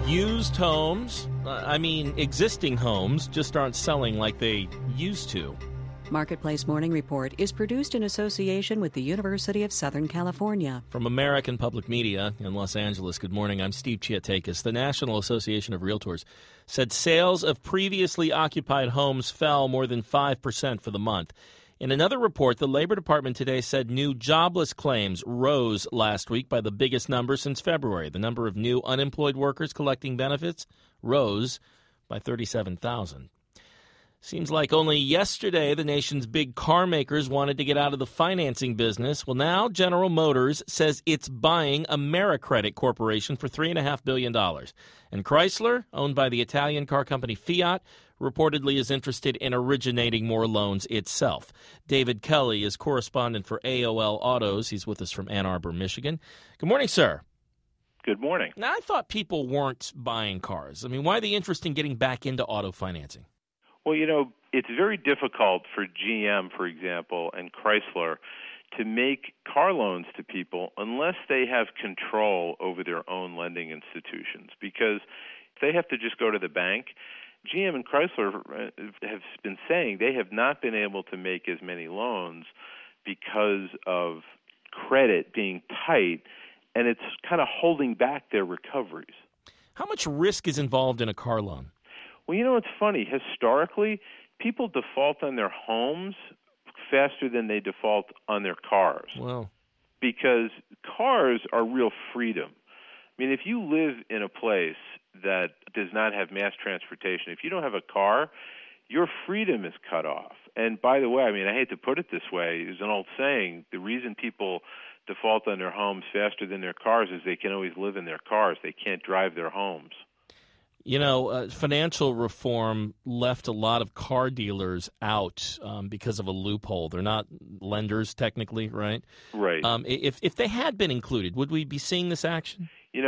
Used homes, existing homes, just aren't selling like they used to. Marketplace Morning Report is produced in association with the University of Southern California. From American Public Media in Los Angeles, good morning. I'm Steve Chiatakis. The National Association of Realtors said sales of previously occupied homes fell more than 5% for the month. In another report, the Labor Department today said new jobless claims rose last week by the biggest number since February. The number of new unemployed workers collecting benefits rose by 37,000. Seems like only yesterday the nation's big car makers wanted to get out of the financing business. Well, now General Motors says it's buying AmeriCredit Corporation for $3.5 billion. And Chrysler, owned by the Italian car company Fiat, reportedly is interested in originating more loans itself. David Kelly is correspondent for AOL Autos. He's with us from Ann Arbor, Michigan. Good morning, sir. Good morning. Now, I thought people weren't buying cars. Why the interest in getting back into auto financing? Well, it's very difficult for GM, for example, and Chrysler to make car loans to people unless they have control over their own lending institutions, because they have to just go to the bank. GM and Chrysler have been saying they have not been able to make as many loans because of credit being tight, and it's kind of holding back their recoveries. How much risk is involved in a car loan? Well, it's funny. Historically, people default on their homes faster than they default on their cars. Wow. Because cars are real freedom. If you live in a place that does not have mass transportation, if you don't have a car, your freedom is cut off. And by the way, I hate to put it this way, there's an old saying, the reason people default on their homes faster than their cars is they can always live in their cars. They can't drive their homes. Financial reform left a lot of car dealers out because of a loophole. They're not lenders technically, right? Right. If they had been included, would we be seeing this action?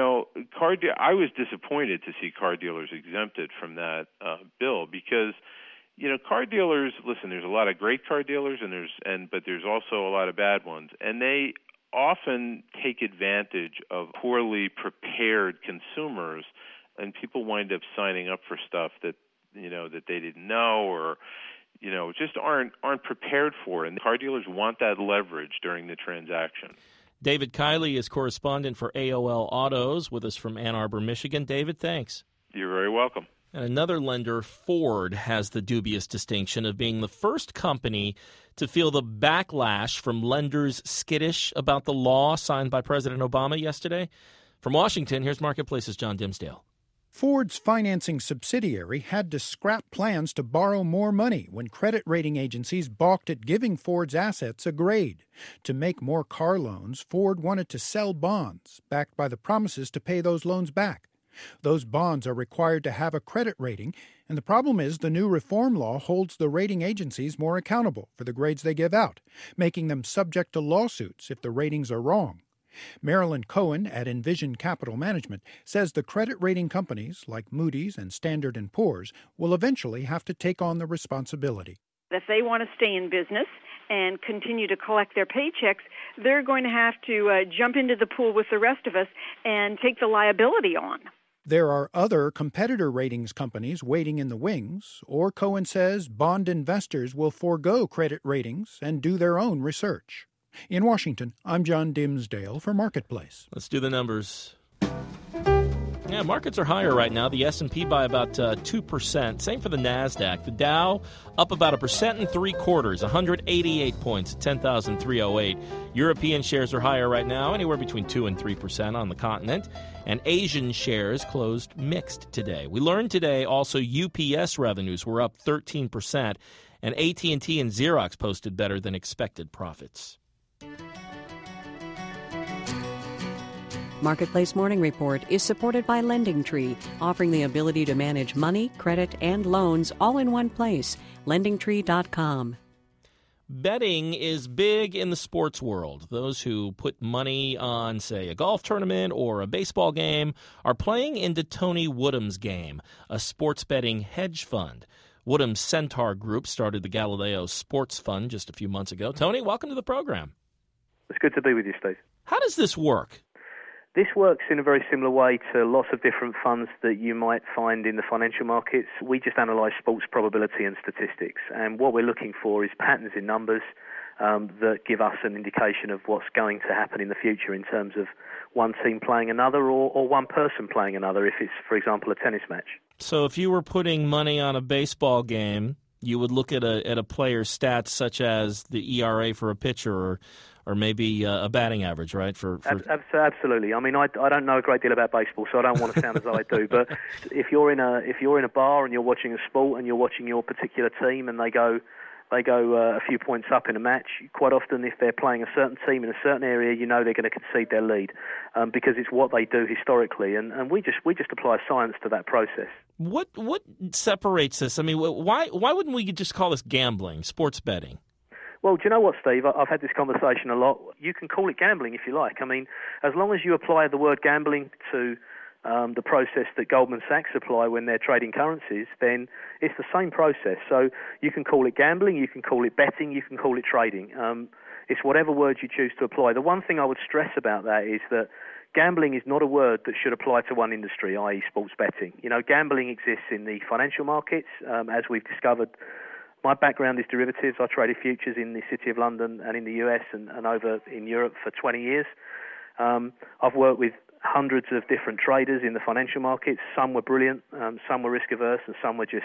I was disappointed to see car dealers exempted from that bill because, car dealers. Listen, there's a lot of great car dealers, but there's also a lot of bad ones, and they often take advantage of poorly prepared consumers. And people wind up signing up for stuff that that they didn't know or just aren't prepared for. And the car dealers want that leverage during the transaction. David Kiley is correspondent for AOL Autos with us from Ann Arbor, Michigan. David, thanks. You're very welcome. And another lender, Ford, has the dubious distinction of being the first company to feel the backlash from lenders skittish about the law signed by President Obama yesterday. From Washington, here's Marketplace's John Dimsdale. Ford's financing subsidiary had to scrap plans to borrow more money when credit rating agencies balked at giving Ford's assets a grade. To make more car loans, Ford wanted to sell bonds, backed by the promises to pay those loans back. Those bonds are required to have a credit rating, and the problem is the new reform law holds the rating agencies more accountable for the grades they give out, making them subject to lawsuits if the ratings are wrong. Marilyn Cohen at Envision Capital Management says the credit rating companies like Moody's and Standard & Poor's will eventually have to take on the responsibility. If they want to stay in business and continue to collect their paychecks, they're going to have to jump into the pool with the rest of us and take the liability on. There are other competitor ratings companies waiting in the wings, or Cohen says bond investors will forego credit ratings and do their own research. In Washington, I'm John Dimsdale for Marketplace. Let's do the numbers. Yeah, markets are higher right now. The S&P by about 2%. Same for the NASDAQ. The Dow up about 1.75%, 188 points at 10,308. European shares are higher right now, anywhere between 2 and 3% on the continent. And Asian shares closed mixed today. We learned today also UPS revenues were up 13%, and AT&T and Xerox posted better than expected profits. Marketplace Morning Report is supported by LendingTree, offering the ability to manage money, credit, and loans all in one place. LendingTree.com. Betting is big in the sports world. Those who put money on, say, a golf tournament or a baseball game are playing into Tony Woodham's game, a sports betting hedge fund. Woodham's Centaur Group started the Galileo Sports Fund just a few months ago. Tony, welcome to the program. It's good to be with you, Steve. How does this work? This works in a very similar way to lots of different funds that you might find in the financial markets. We just analyse sports probability and statistics, and what we're looking for is patterns in numbers that give us an indication of what's going to happen in the future in terms of one team playing another or one person playing another, if it's, for example, a tennis match. So if you were putting money on a baseball game, you would look at a player's stats such as the ERA for a pitcher or maybe a batting average, right? Absolutely. I mean, I don't know a great deal about baseball, so I don't want to sound as I do. But if you're in a bar and you're watching a sport and you're watching your particular team and they go a few points up in a match, quite often if they're playing a certain team in a certain area, you know they're going to concede their lead because it's what they do historically, and we just apply science to that process. What separates this? I mean, why wouldn't we just call this gambling, sports betting? Well, do you know what, Steve? I've had this conversation a lot. You can call it gambling if you like. I mean, as long as you apply the word gambling to the process that Goldman Sachs apply when they're trading currencies, then it's the same process. So you can call it gambling, you can call it betting, you can call it trading. It's whatever word you choose to apply. The one thing I would stress about that is that gambling is not a word that should apply to one industry, i.e. sports betting. You know, gambling exists in the financial markets, as we've discovered. My background is derivatives. I traded futures in the City of London and in the US and over in Europe for 20 years. I've worked with hundreds of different traders in the financial markets. Some were brilliant, some were risk averse, and some were just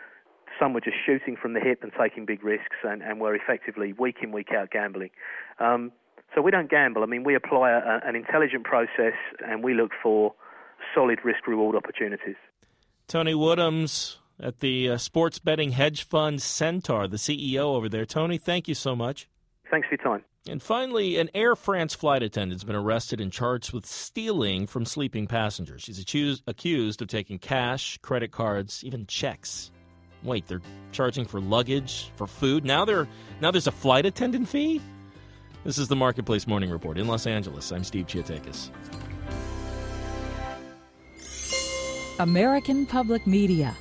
shooting from the hip and taking big risks and were effectively week in, week out gambling. So we don't gamble. I mean, we apply an intelligent process and we look for solid risk-reward opportunities. Tony Woodhams at the sports betting hedge fund Centaur, the CEO over there. Tony, thank you so much. Thanks for your time. And finally, an Air France flight attendant has been arrested and charged with stealing from sleeping passengers. She's accused of taking cash, credit cards, even checks. Wait, they're charging for luggage, for food? Now there's a flight attendant fee? This is the Marketplace Morning Report in Los Angeles. I'm Steve Chiatakis. American Public Media